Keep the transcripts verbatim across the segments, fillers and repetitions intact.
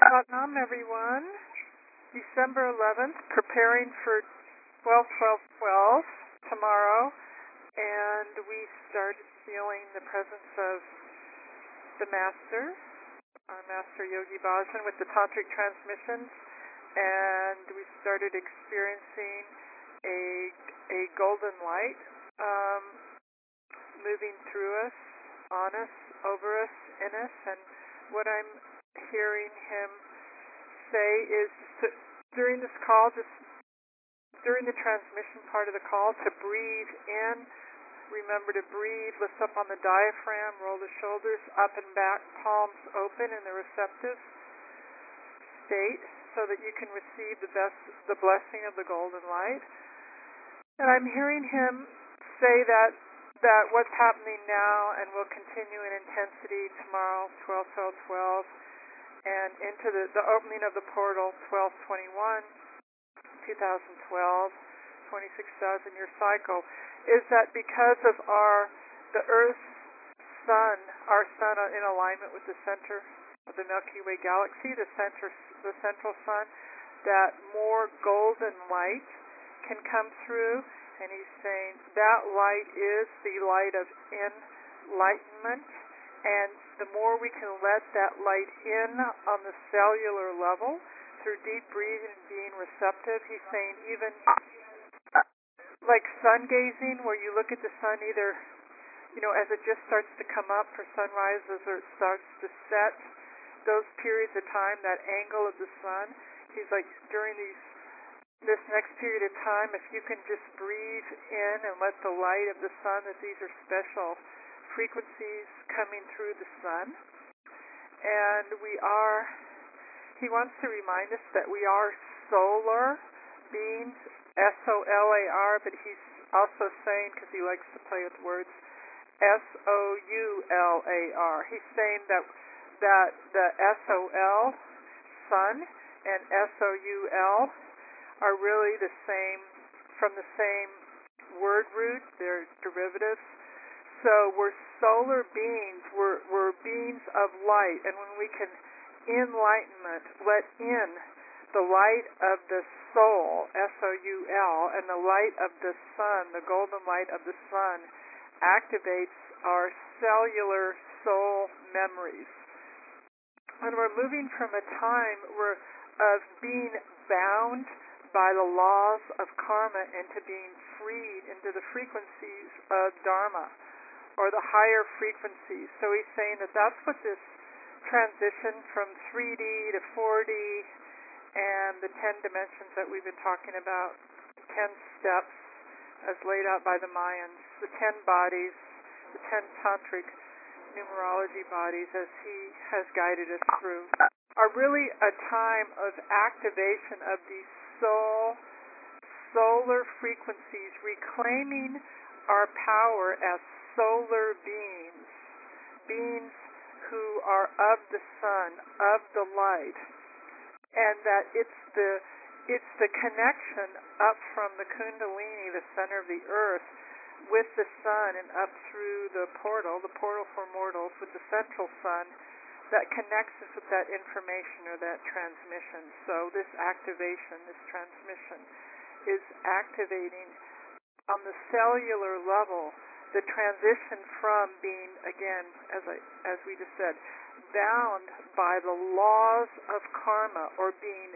Satnam, everyone. December eleventh, preparing for twelve twelve twelve tomorrow, and we started feeling the presence of the Master, our Master Yogi Bhajan, with the Tantric transmissions, and we started experiencing a a golden light um, moving through us, on us, over us, in us, and what I'm hearing him say is to, during this call, just during the transmission part of the call, to breathe in. Remember to breathe, lift up on the diaphragm, roll the shoulders up and back, palms open in the receptive state so that you can receive the best, the blessing of the golden light. And I'm hearing him say that that what's happening now and will continue in intensity tomorrow, twelve twelve twelve, and into the, the opening of the portal, twelve twenty-one, twenty twelve, twenty-six thousand year cycle, is that because of our, the Earth's sun, our sun in alignment with the center of the Milky Way galaxy, the center, the central sun, that more golden light can come through. And he's saying that light is the light of enlightenment, and the more we can let that light in on the cellular level through deep breathing and being receptive, he's saying even like sun gazing, where you look at the sun either, you know, as it just starts to come up for sunrises or it starts to set, those periods of time, that angle of the sun, he's like, during these this next period of time, if you can just breathe in and let the light of the sun, that these are special frequencies coming through the sun. And we are, he wants to remind us that we are solar beings, S O L A R, but he's also saying, because he likes to play with words, S O U L A R. He's saying that, that the S O L, sun, and S O U L are really the same, from the same word root, they're derivatives. So we're solar beings, we're, we're beings of light, and when we can, enlightenment, let in the light of the soul, S O U L, and the light of the sun, the golden light of the sun, activates our cellular soul memories. And we're moving from a time where, of being bound by the laws of karma into being freed into the frequencies of dharma, or the higher frequencies. So he's saying that that's what this transition from three D to four D and the ten dimensions that we've been talking about, ten steps as laid out by the Mayans, the ten bodies, the ten tantric numerology bodies as he has guided us through, are really a time of activation of these soul, solar frequencies, reclaiming our power as solar beings, beings who are of the sun, of the light, and that it's the it's the connection up from the Kundalini, the center of the earth, with the sun and up through the portal, the portal for mortals, with the central sun, that connects us with that information or that transmission. So this activation, this transmission, is activating on the cellular level the transition from being, again, as I, as we just said, bound by the laws of karma, or being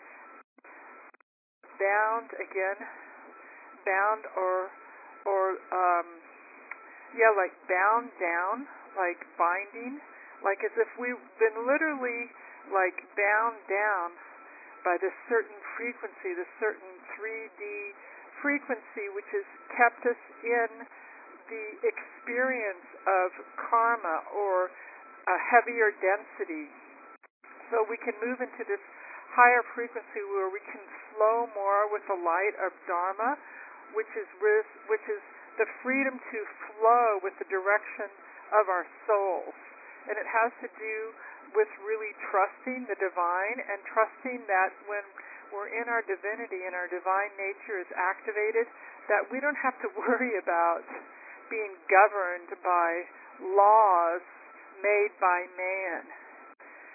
bound, again, bound or, or um, yeah, like bound down, like binding, like as if we've been literally like bound down by this certain frequency, this certain three D frequency, which has kept us in the experience of karma or a heavier density. So we can move into this higher frequency where we can flow more with the light of Dharma, which is which is the freedom to flow with the direction of our souls. And it has to do with really trusting the divine and trusting that when we're in our divinity and our divine nature is activated, that we don't have to worry about being governed by laws made by man.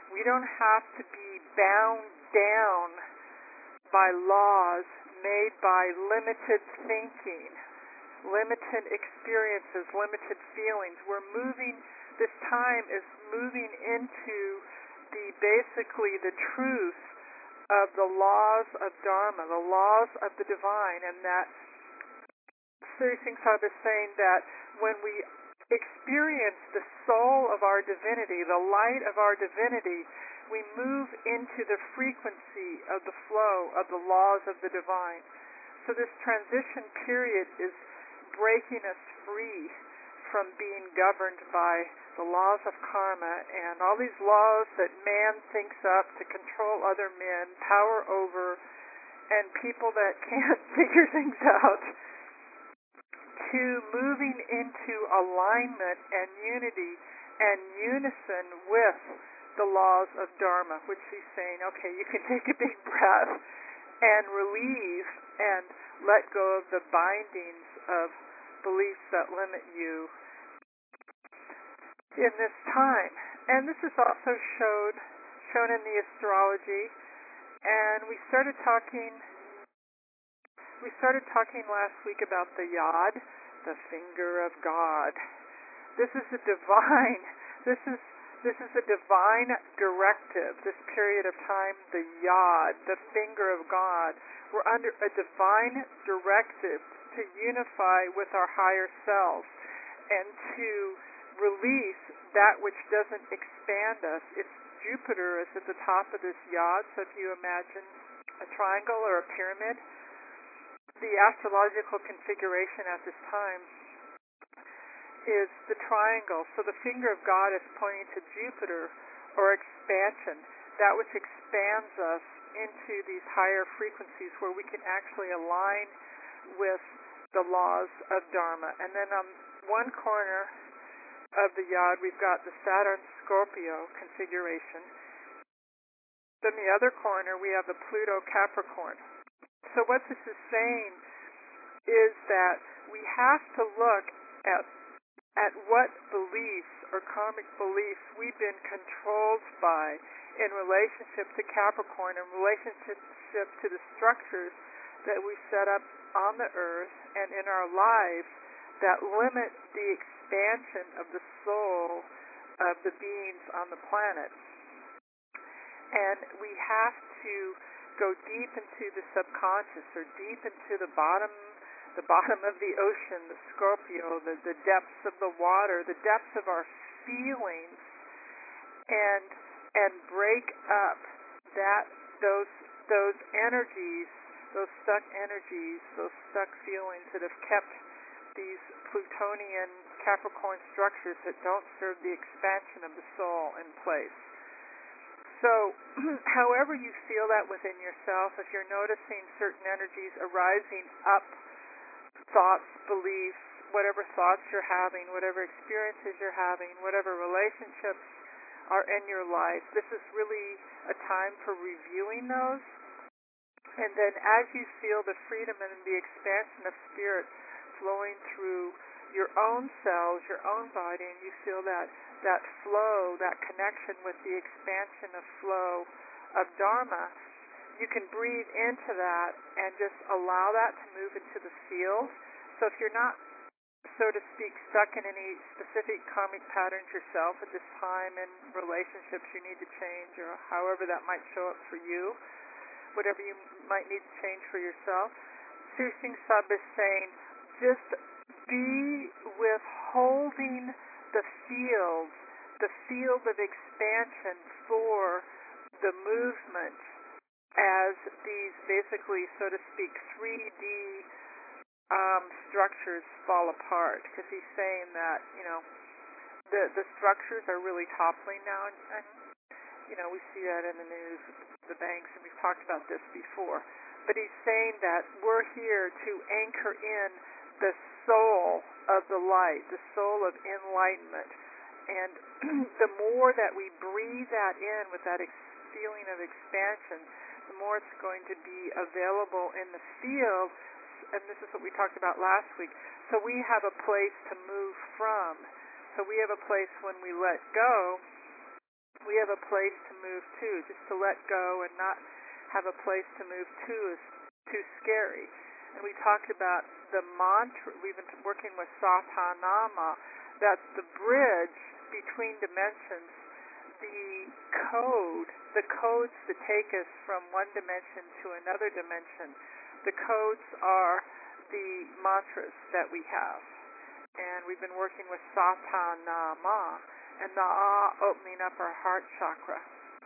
We don't have to be bound down by laws made by limited thinking, limited experiences, limited feelings. We're moving, this time is moving into the basically the truth of the laws of Dharma, the laws of the divine, and that Sri Singh Sahib is saying that when we experience the soul of our divinity, the light of our divinity, we move into the frequency of the flow of the laws of the divine. So this transition period is breaking us free from being governed by the laws of karma and all these laws that man thinks up to control other men, power over, and people that can't figure things out, to moving into alignment and unity and unison with the laws of Dharma, which he's saying, okay, you can take a big breath and relieve and let go of the bindings of beliefs that limit you in this time. And this is also showed shown in the astrology. And we started talking we started talking last week about the yod, the finger of God. This is a divine this is this is a divine directive, this period of time, the yod, the finger of God. We're under a divine directive to unify with our higher selves and to release that which doesn't expand us. It's Jupiter is at the top of this yod, so if you imagine a triangle or a pyramid, the astrological configuration at this time is the triangle. So the finger of God is pointing to Jupiter, or expansion, that which expands us into these higher frequencies where we can actually align with the laws of Dharma. And then on one corner of the yod, we've got the Saturn-Scorpio configuration. Then the other corner, we have the Pluto-Capricorn. So what this is saying is that we have to look at at what beliefs or karmic beliefs we've been controlled by in relationship to Capricorn, in relationship to the structures that we set up on the earth and in our lives that limit the expansion of the soul of the beings on the planet. And we have to go deep into the subconscious, or deep into the bottom the bottom of the ocean, the Scorpio, the, the depths of the water, the depths of our feelings, and and break up that those those energies, those stuck energies, those stuck feelings that have kept these Plutonian Capricorn structures that don't serve the expansion of the soul in place. So, however you feel that within yourself, if you're noticing certain energies arising up, thoughts, beliefs, whatever thoughts you're having, whatever experiences you're having, whatever relationships are in your life, this is really a time for reviewing those. And then as you feel the freedom and the expansion of spirit flowing through your own cells, your own body, and you feel that, that flow, that connection with the expansion of flow of Dharma, you can breathe into that and just allow that to move into the field. So if you're not, so to speak, stuck in any specific karmic patterns yourself at this time in relationships you need to change, or however that might show up for you, whatever you might need to change for yourself, Sri Singh Sahib is saying, just be withholding the field, the field of expansion for the movement as these basically, so to speak, three D um, structures fall apart. Because he's saying that, you know, the the structures are really toppling now, and, and you know, we see that in the news, the banks, and we've talked about this before. But he's saying that we're here to anchor in the soul of the light, the soul of enlightenment. And the more that we breathe that in with that ex- feeling of expansion, the more it's going to be available in the field. And this is what we talked about last week. So we have a place to move from. So we have a place when we let go we have a place to move to. Just to let go and not have a place to move to is too scary. And we talked about the mantra. We've been working with Satanama. That's the bridge between dimensions, the code, the codes that take us from one dimension to another dimension. The codes are the mantras that we have. And we've been working with Satanama and the Ah opening up our heart chakra.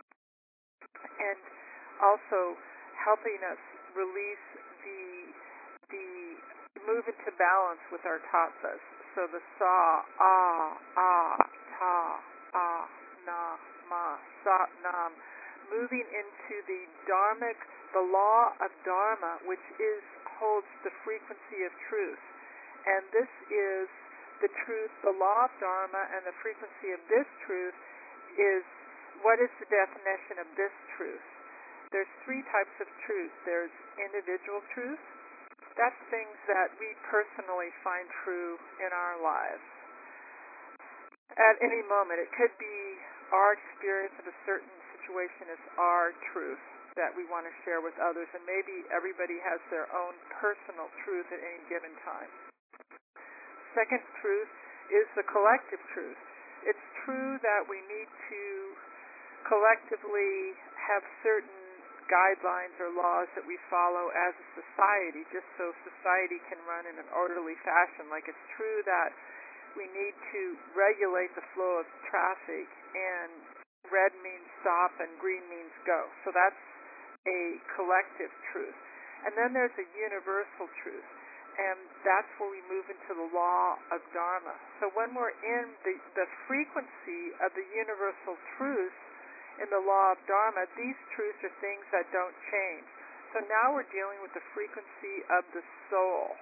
And also helping us release the the move into balance with our tattvas. So the Sa, Ah, Ah, Ta, Ah, Na, Ma, Sat, Nam, moving into the dharmic, the law of Dharma, which is holds the frequency of truth. And this is the truth, the law of Dharma, and the frequency of this truth is, what is the definition of this truth? There's three types of truth. There's individual truth. That's things that we personally find true in our lives. At any moment, it could be our experience of a certain situation is our truth that we want to share with others, and maybe everybody has their own personal truth at any given time. Second truth is the collective truth. It's true that we need to collectively have certain guidelines or laws that we follow as a society, just so society can run in an orderly fashion. Like it's true that we need to regulate the flow of traffic, and red means stop and green means go. So that's a collective truth. And then there's a universal truth, and that's where we move into the law of Dharma. So when we're in the, the frequency of the universal truth in the law of Dharma, these truths are things that don't change. So now we're dealing with the frequency of the soul.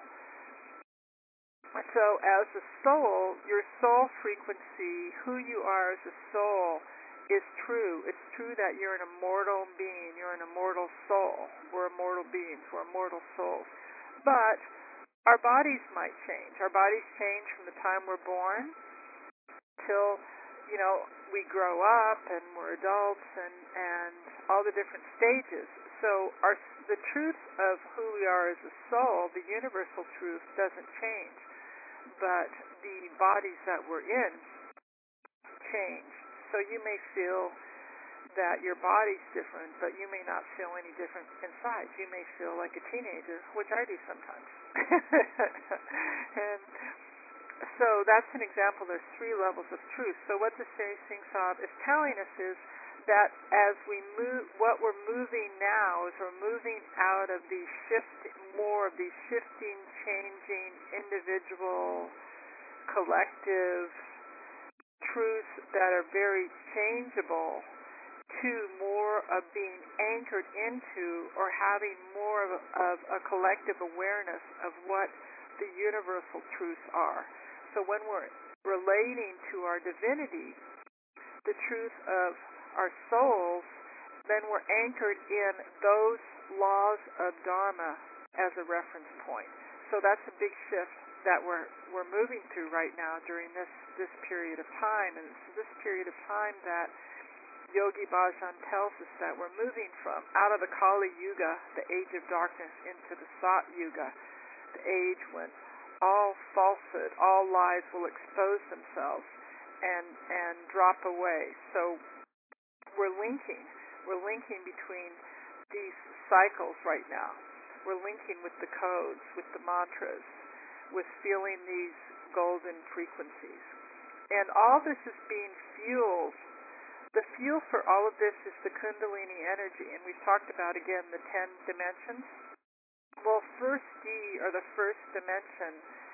So as a soul, your soul frequency, who you are as a soul, is true. It's true that you're an immortal being. You're an immortal soul. We're immortal beings. We're immortal souls. But our bodies might change. Our bodies change from the time we're born till, you know, we grow up and we're adults and, and all the different stages. So our, the truth of who we are as a soul, the universal truth, doesn't change. But the bodies that we're in change. So you may feel that your body's different, but you may not feel any different inside. You may feel like a teenager, which I do sometimes. And so that's an example. There's three levels of truth. So what the Singh Sahib is telling us is that as we move, what we're moving now is we're moving out of these shifting, more of these shifting, changing, individual, collective truths that are very changeable to more of being anchored into or having more of a, of a collective awareness of what the universal truths are. So when we're relating to our divinity, the truth of our souls, then we're anchored in those laws of Dharma as a reference point. So that's a big shift that we're we're moving through right now during this, this period of time. And it's this period of time that Yogi Bhajan tells us that we're moving from out of the Kali Yuga, the age of darkness, into the Sat Yuga, the age when all falsehood, all lies will expose themselves and and drop away. So we're linking, we're linking between these cycles right now. We're linking with the codes, with the mantras, with feeling these golden frequencies. And all this is being fueled. The fuel for all of this is the Kundalini energy, and we've talked about, again, the ten dimensions. Well, first D, or the first dimension,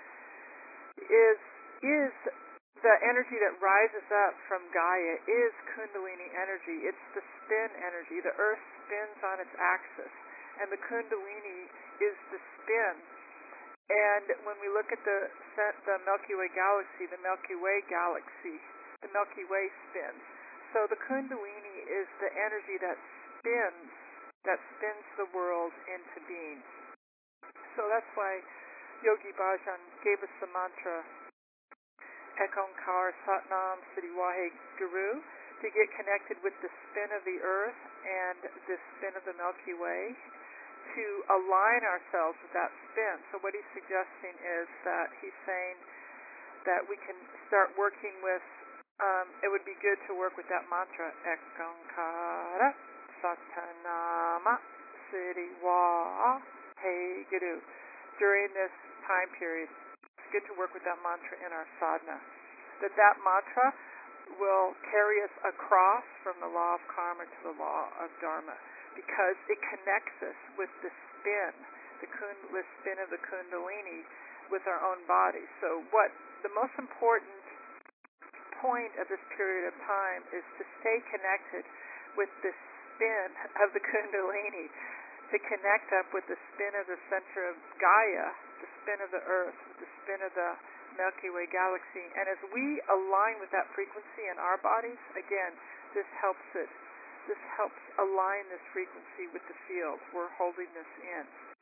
is is the energy that rises up from Gaia, is Kundalini energy. It's the spin energy. The Earth spins on its axis, and the Kundalini is the spin. And when we look at the the Milky Way galaxy, the Milky Way galaxy, the Milky Way spins. So the Kundalini is the energy that spins, that spins the world into being. So that's why Yogi Bhajan gave us the mantra, Ek Onkar Satnam Siddhi Wahe Guru, to get connected with the spin of the Earth and the spin of the Milky Way, to align ourselves with that spin. So what he's suggesting is that he's saying that we can start working with, um, it would be good to work with that mantra, Ekankara Satanama Siddhi Wa Hey Guru. During this time period, it's good to work with that mantra in our sadhana. That that mantra will carry us across from the law of karma to the law of dharma, because it connects us with the spin, the, kund, the spin of the kundalini with our own body. So what the most important point of this period of time is to stay connected with the spin of the kundalini, to connect up with the spin of the center of Gaia, the spin of the earth, the spin of the Milky Way galaxy. And as we align with that frequency in our bodies, again, this helps it. This helps align this frequency with the field. We're holding this in.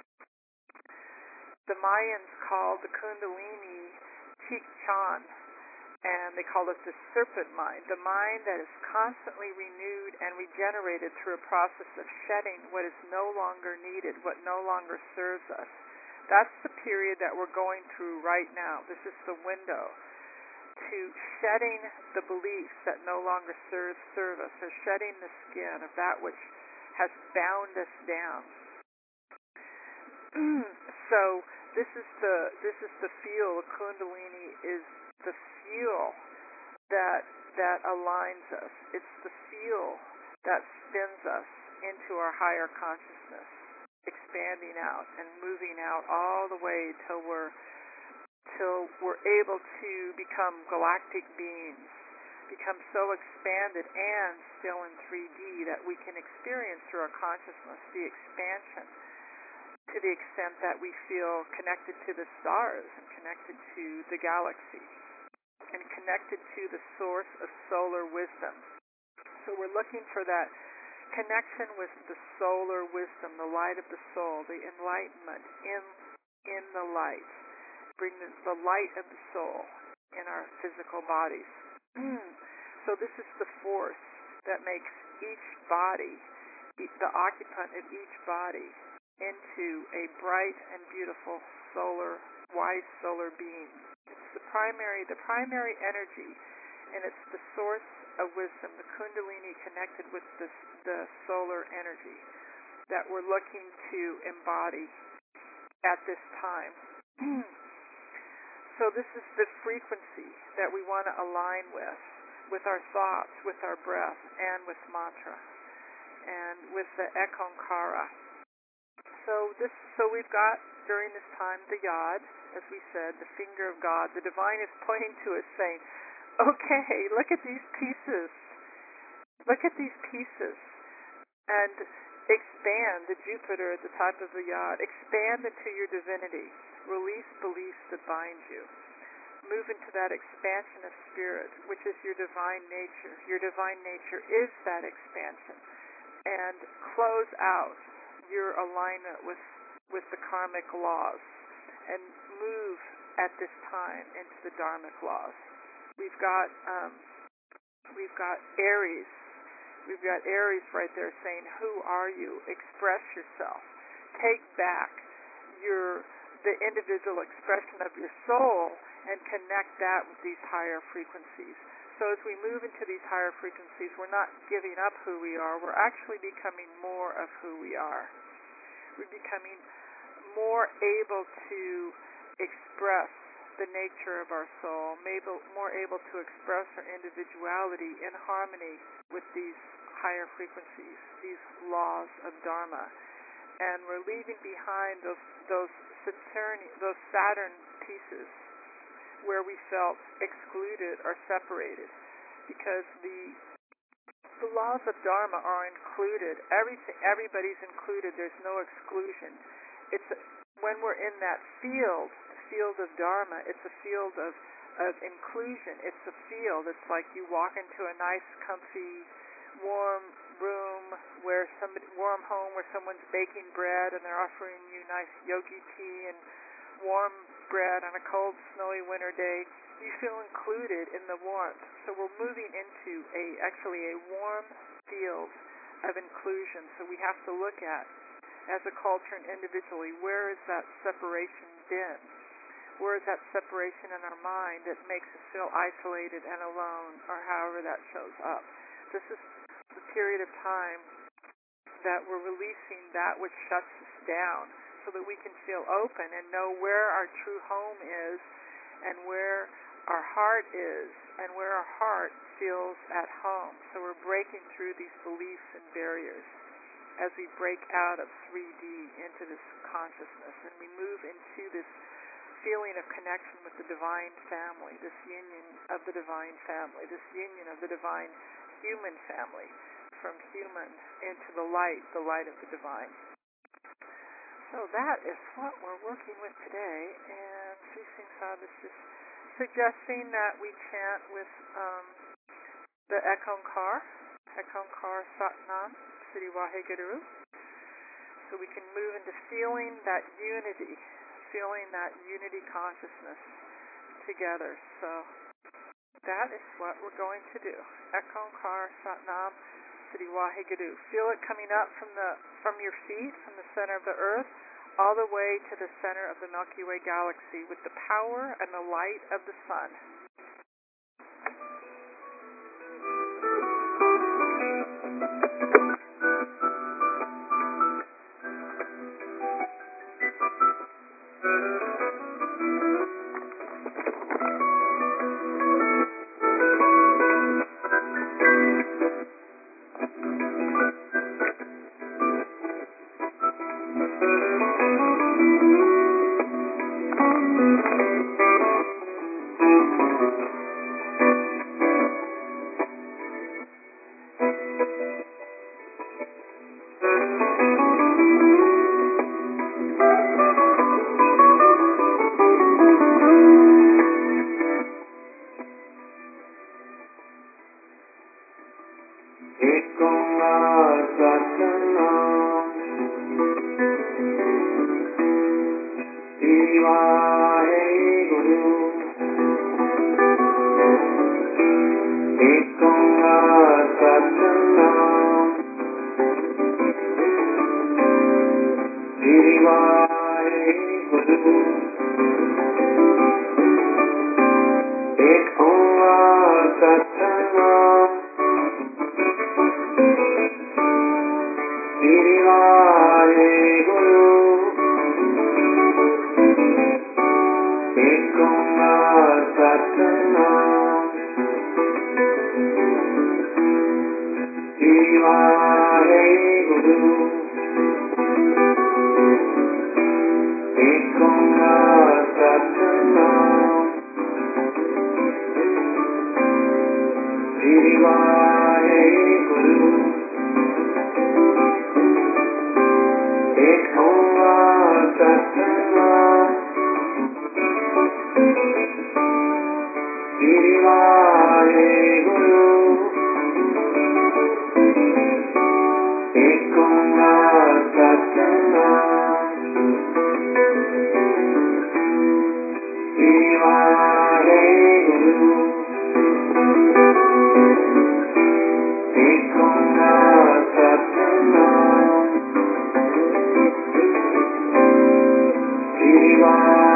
The Mayans called the Kundalini Chikchan, and they call it the serpent mind, the mind that is constantly renewed and regenerated through a process of shedding what is no longer needed, what no longer serves us. That's the period that we're going through right now. This is the window to shedding the beliefs that no longer serve, serve us, or shedding the skin of that which has bound us down. So this is the this is the fuel. Kundalini is the fuel that that aligns us. It's the fuel that spins us into our higher consciousness, expanding out and moving out all the way till we're till we're able to become galactic beings, become so expanded and still in three D that we can experience through our consciousness the expansion to the extent that we feel connected to the stars and connected to the galaxy and connected to the source of solar wisdom. So we're looking for that connection with the solar wisdom, the light of the soul, the enlightenment in in the light. Bring the, the light of the soul in our physical bodies. So this is the force that makes each body, the occupant of each body, into a bright and beautiful solar, wise solar being. It's the primary, the primary energy, and it's the source of wisdom, the Kundalini connected with the, the solar energy that we're looking to embody at this time. So this is the frequency that we want to align with, with our thoughts, with our breath, and with mantra, and with the Ekankara. So this, so we've got during this time the Yod, as we said, the finger of God. The divine is pointing to us, saying, "Okay, look at these pieces. Look at these pieces, and expand the Jupiter at the top of the Yod. Expand into your divinity. Release beliefs that bind you. Move into that expansion of spirit, which is your divine nature. Your divine nature is that expansion, and close out your alignment with with the karmic laws, and move at this time into the dharmic laws." We've got um, we've got Aries. We've got Aries right there saying, "Who are you? Express yourself. Take back your the individual expression of your soul and connect that with these higher frequencies." So as we move into these higher frequencies, we're not giving up who we are. We're actually becoming more of who we are. We're becoming more able to express the nature of our soul, maybe more able to express our individuality in harmony with these higher frequencies, these laws of Dharma. And we're leaving behind those those Saturn, those Saturn pieces where we felt excluded or separated, because the the laws of Dharma are included. Everything, everybody's included. There's no exclusion. It's when we're in that field, field of Dharma. It's a field of of inclusion. It's a field. It's like you walk into a nice, comfy, warm room where somebody warm home where someone's baking bread and they're offering you nice yogi tea and warm bread on a cold, snowy winter day, you feel included in the warmth. So we're moving into a actually a warm field of inclusion. So we have to look at, as a culture and individually, where is that separation been? Where is that separation in our mind that makes us feel isolated and alone, or however that shows up? This is the period of time that we're releasing that which shuts us down so that we can feel open and know where our true home is and where our heart is and where our heart feels at home. So we're breaking through these beliefs and barriers as we break out of three D into this consciousness, and we move into this feeling of connection with the divine family, this union of the divine family, this union of the divine human family, from human into the light, the light of the divine. So that is what we're working with today, and Sri Singh Sahib is just suggesting that we chant with um, the Ekonkar, Ekonkar Satnam, Sri Waheguru, so we can move into feeling that unity, feeling that unity consciousness together. So that is what we're going to do. Ekonkar Satnam Sri Waheguru. Feel it coming up from the from your feet, from the center of the earth, all the way to the center of the Milky Way galaxy with the power and the light of the sun.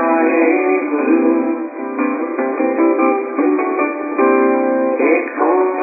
Ek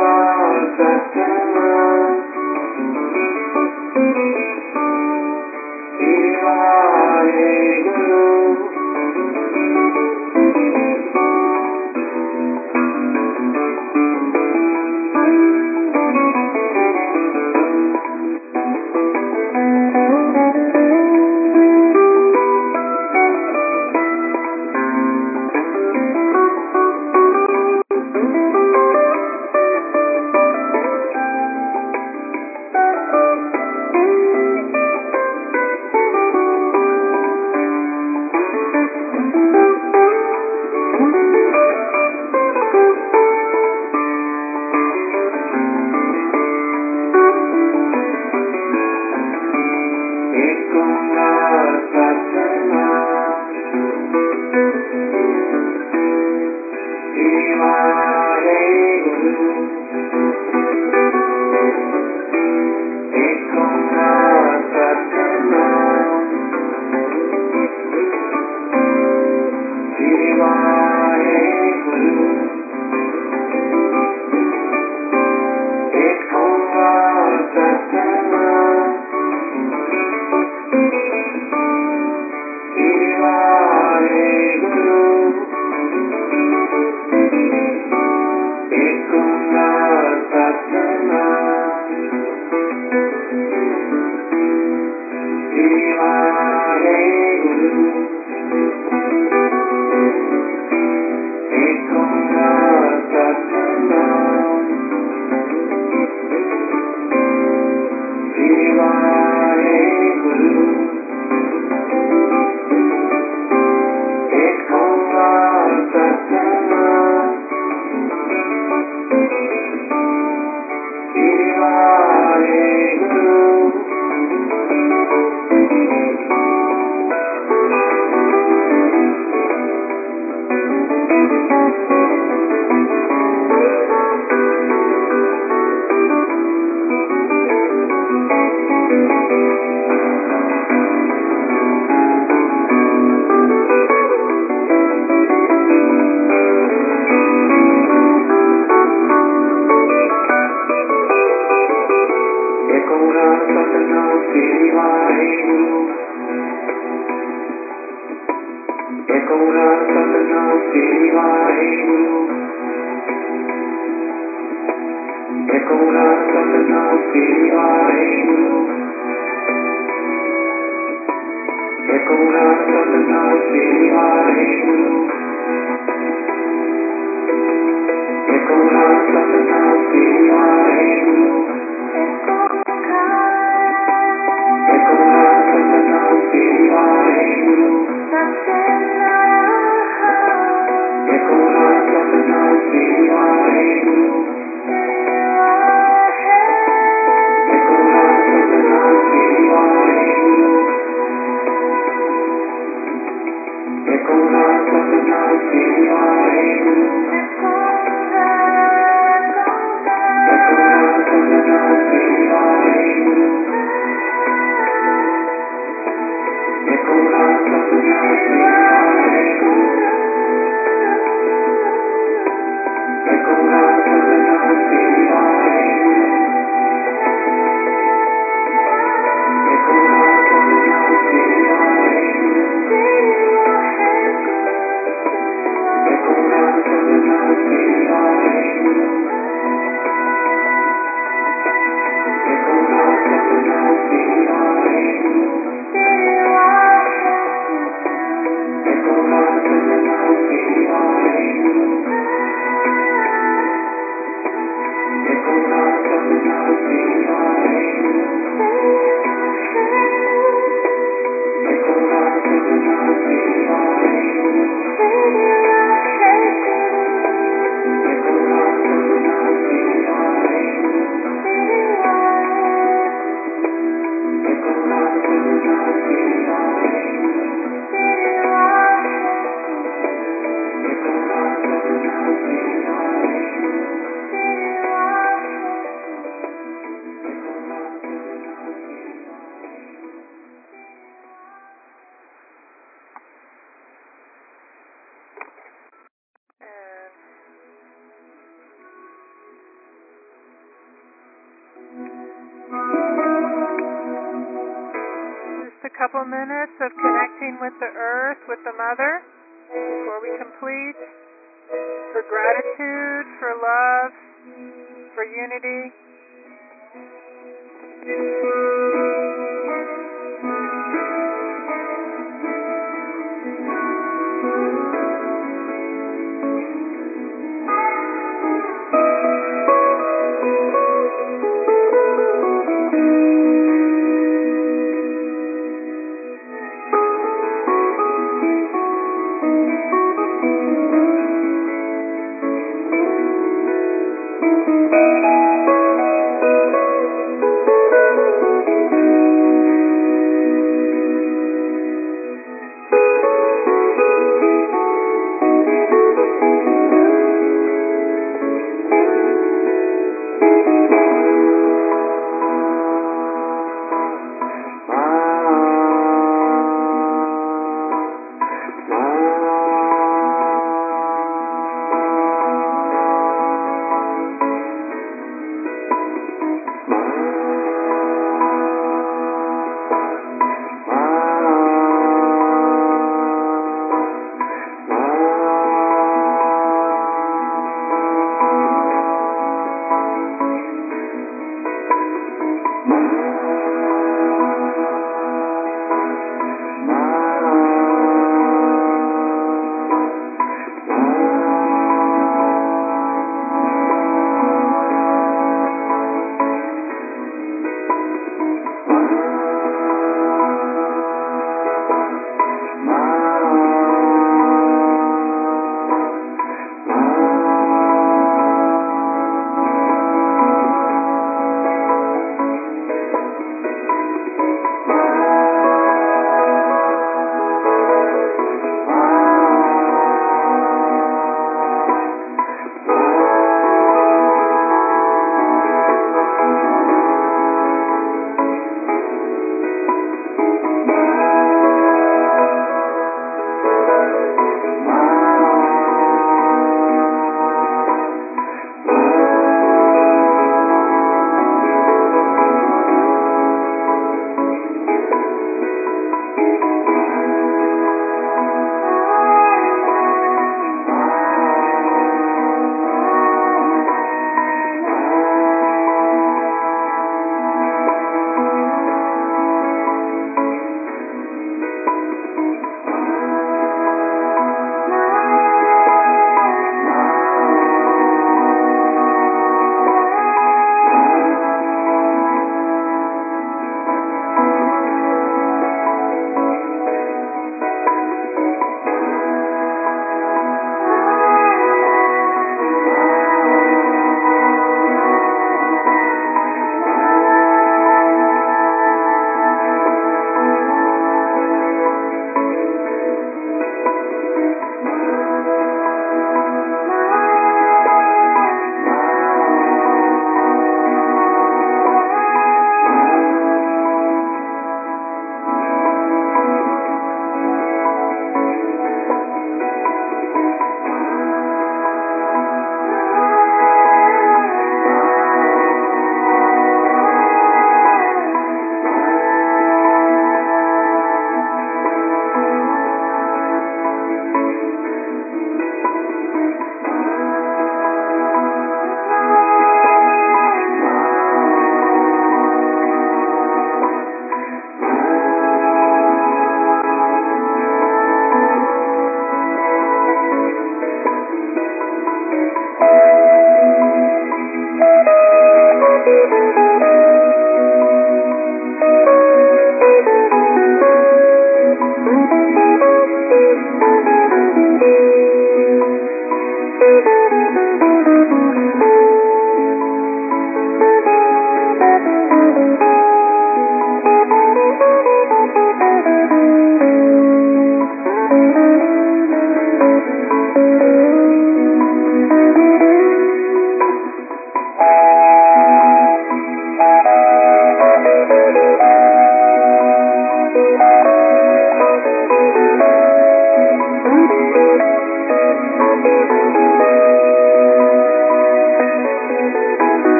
A couple minutes of connecting with the earth, with the mother, before we complete, for gratitude, for love, for unity.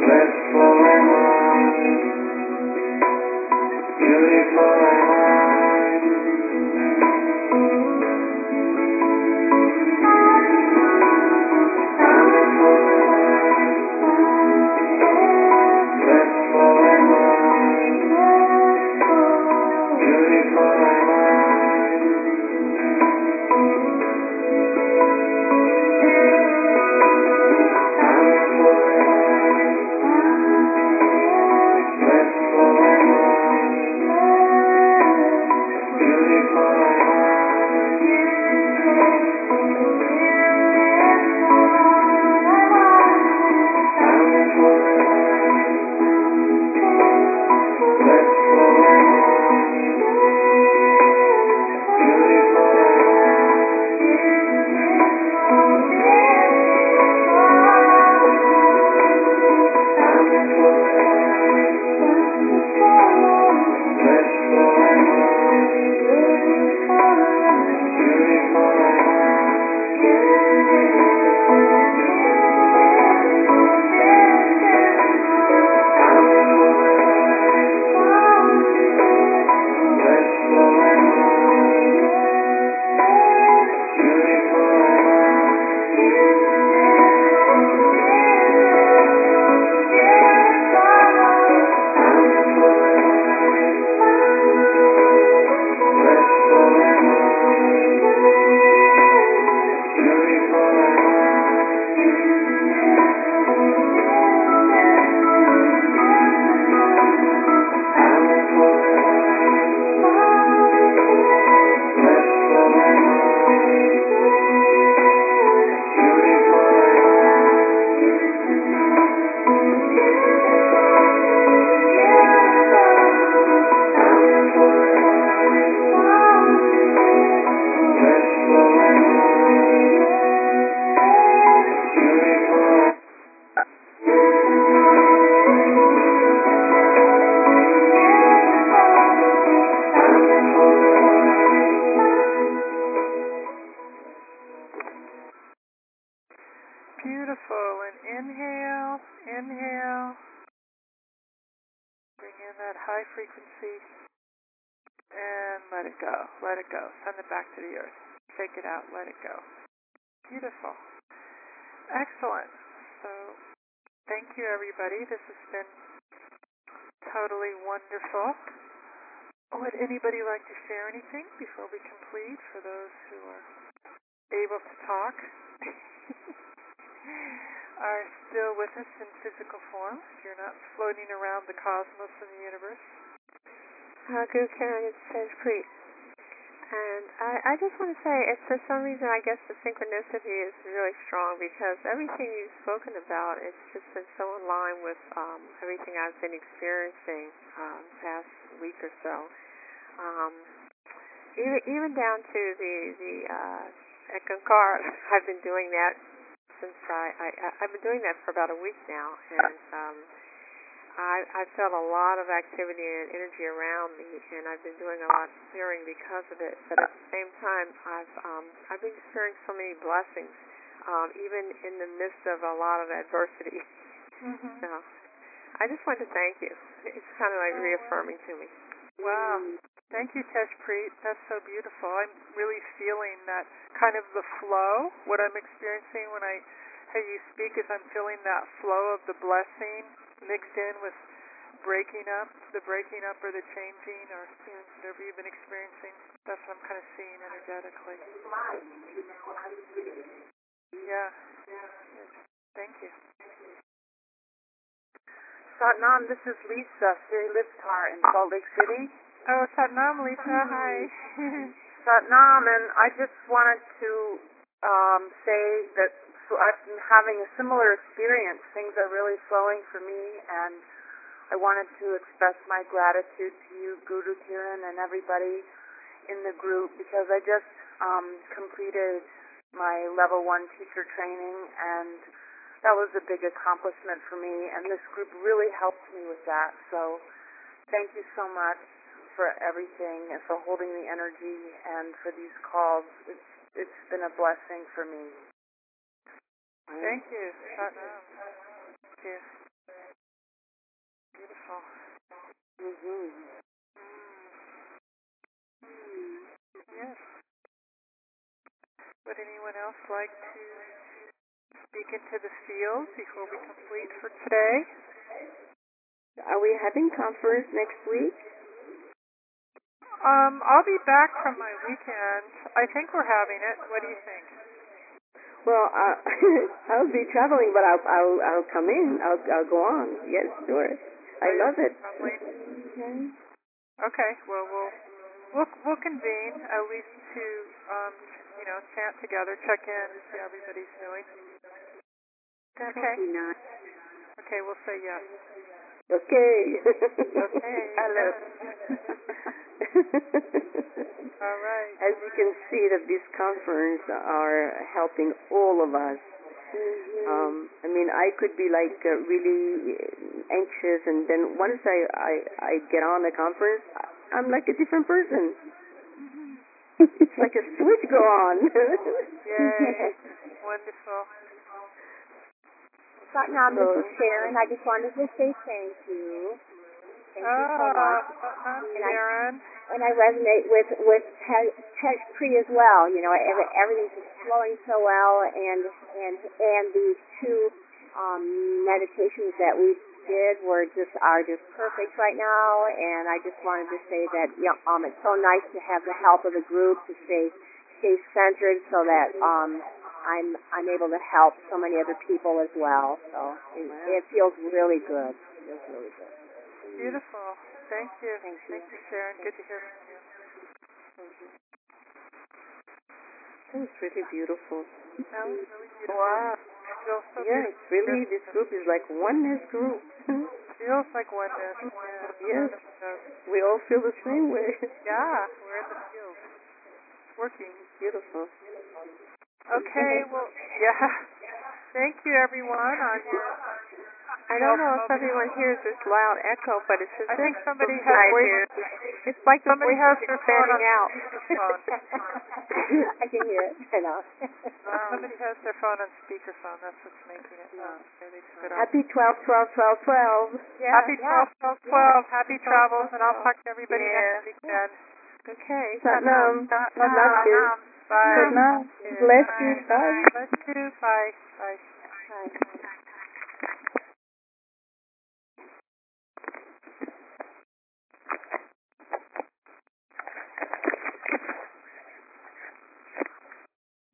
Beautiful. And inhale, inhale. Bring in that high frequency and let it go. Let it go. Send it back to the earth. Take it out. Let it go. Beautiful. Excellent. So thank you, everybody. This has been totally wonderful. Would anybody like to share anything before we complete for those who are able to talk? Are still with us in physical form. You're not floating around the cosmos and the universe. Uh, Guru Karen, it's Tej Preet. And I, I just want to say, if for some reason I guess the synchronicity is really strong because everything you've spoken about, it's just been so in line with um, everything I've been experiencing um, past week or so. Um, even even down to the the uh, Ekankar, I've been doing that since I, I I've been doing that for about a week now, and um, I I felt a lot of activity and energy around me, and I've been doing a lot of clearing because of it. But at the same time, I've um, I've been experiencing so many blessings, um, even in the midst of a lot of adversity. Mm-hmm. So I just want to thank you. It's kind of like reaffirming to me. Wow. Thank you, Tej Preet. That's so beautiful. I'm really feeling that kind of the flow. What I'm experiencing when I hear you speak is I'm feeling that flow of the blessing mixed in with breaking up, the breaking up or the changing or you know, whatever you've been experiencing. That's what I'm kind of seeing energetically. Yeah. Thank you. Satnam, this is Lisa, Siri Liptar in Salt Lake City. Oh, Satnam, Lisa, hi. Satnam, and I just wanted to um, say that so I've been having a similar experience. Things are really flowing for me, and I wanted to express my gratitude to you, Guru Kiran, and everybody in the group because I just um, completed my level one teacher training, and that was a big accomplishment for me, and this group really helped me with that. So thank you so much for everything and for holding the energy and for these calls. It's it's been a blessing for me. Thank you, Satnam. Thank you. Beautiful. Mhm. Mm. Yes. Would anyone else like to speak into the field before we complete for today? Are we having conference next week? Um, I'll be back from my weekend. I think we're having it. What do you think? Well, uh, I'll be traveling, but I'll I'll I'll come in. I'll I'll go on. Yes, sure. I Are you love it. traveling? Okay. Okay. Well, we'll we'll we'll convene at least to um, you know, chat together, check in, see how everybody's doing. That Okay. would be nice. Okay, we'll say yes. Okay. Okay. Hello. All right. As you can see, that this conference are helping all of us. Mm-hmm. Um, I mean, I could be like uh, really anxious, and then once I, I I get on the conference, I'm like a different person. It's like a switch go on. Yay. Wonderful. Satnam, this So- is Sharon. I just wanted to say thank you. Thank you so Ah, much. uh, And I, Sharon. and I resonate with with Te- Tej Pri as well. You know, every, everything's just flowing so well, and and and these two um, meditations that we did were just are just perfect right now. And I just wanted to say that yeah, um, it's so nice to have the help of the group to stay stay centered, so that um, I'm I'm able to help so many other people as well. So it, it feels really good. It feels really good. Beautiful. Thank you. Thank you. Thank you, Sharon. Good to hear from you. That was really beautiful. That was really beautiful. Wow. Feels so Yes, beautiful. really, this group is like oneness group. Feels like oneness. Yeah. Yes, we all feel the same way. Yeah, we're in the field. Working. Beautiful. Okay, well, yeah. Thank you, everyone, on your... I don't know if everyone hears this loud echo, but it's as I think if somebody the has voice- voice... It's like the Somebody voice has is their phone expanding on out. speakerphone. I can hear it. I know. Somebody has their phone on speakerphone. That's what's making it loud. Okay, they took it off. Happy twelve, twelve, twelve, twelve. Yeah, Happy yeah. twelve, twelve, twelve. Happy travels, and I'll talk to everybody Yeah. next week then. Okay. Satnam. Satnam. Love you. Bye. Satnam. Bless you. Bye. Bless you. Bye. Bye. Hi.